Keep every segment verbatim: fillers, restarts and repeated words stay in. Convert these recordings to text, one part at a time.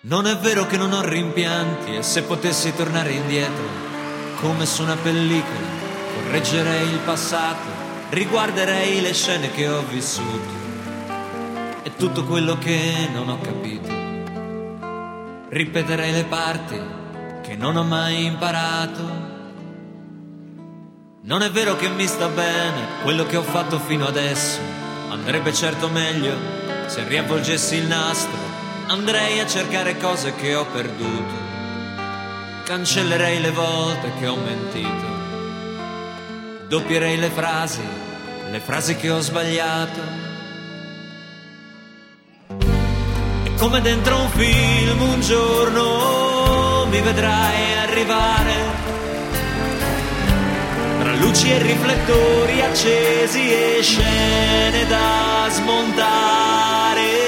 Non è vero che non ho rimpianti, e se potessi tornare indietro, come su una pellicola, correggerei il passato, riguarderei le scene che ho vissuto e tutto quello che non ho capito. Ripeterei le parti che non ho mai imparato. Non è vero che mi sta bene quello che ho fatto fino adesso, andrebbe certo meglio se riavvolgessi il nastro. Andrei a cercare cose che ho perduto, cancellerei le volte che ho mentito, doppierei le frasi, le frasi che ho sbagliato. E come dentro un film un giorno mi vedrai arrivare, tra luci e riflettori accesi e scene da smontare.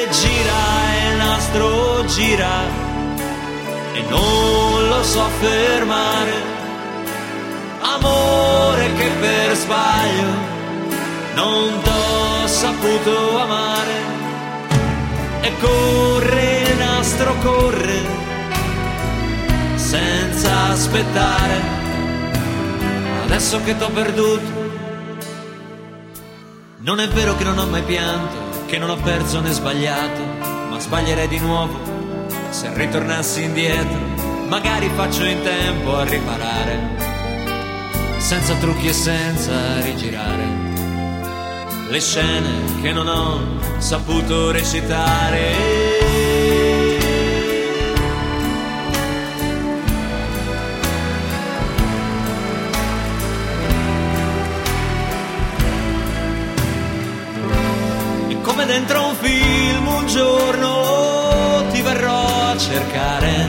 Gira e non lo so fermare, amore che per sbaglio non t'ho saputo amare. E corre il nastro, corre senza aspettare, adesso che t'ho perduto. Non è vero che non ho mai pianto, che non ho perso né sbagliato, ma sbaglierei di nuovo se ritornassi indietro. Magari faccio in tempo a riparare, senza trucchi e senza rigirare le scene che non ho saputo recitare. E come dentro un film un giorno ti verrò a cercare,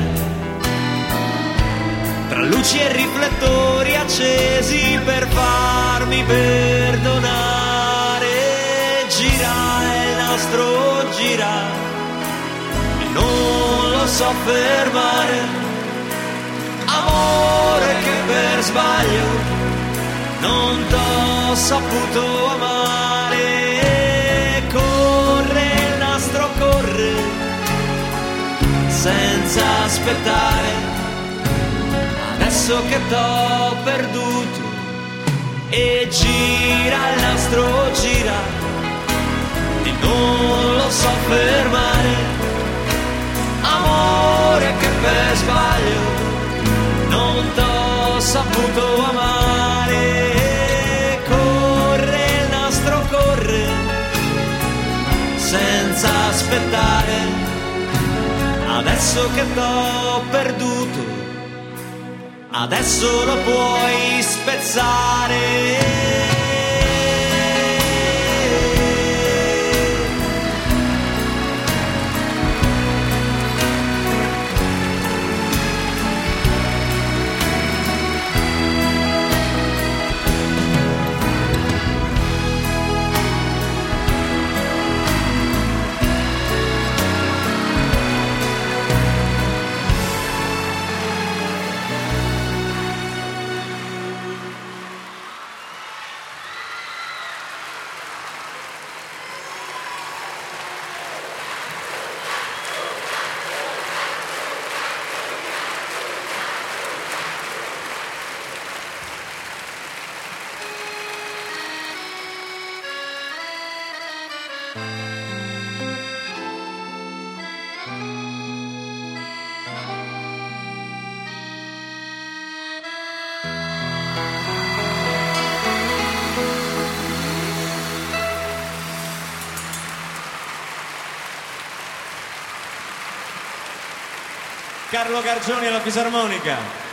tra luci e riflettori accesi per farmi perdonare. Gira il nastro, gira e non lo so fermare, amore che per sbaglio non t'ho saputo amare. Corre il nastro, corre senza aspettare, adesso che t'ho perduto. E gira il nastro, gira e non lo so fermare, amore che per sbaglio non t'ho saputo amare. Corre il nastro, corre senza aspettare, adesso che t'ho perduto, adesso lo puoi spezzare. Carlo Gargioni alla fisarmonica.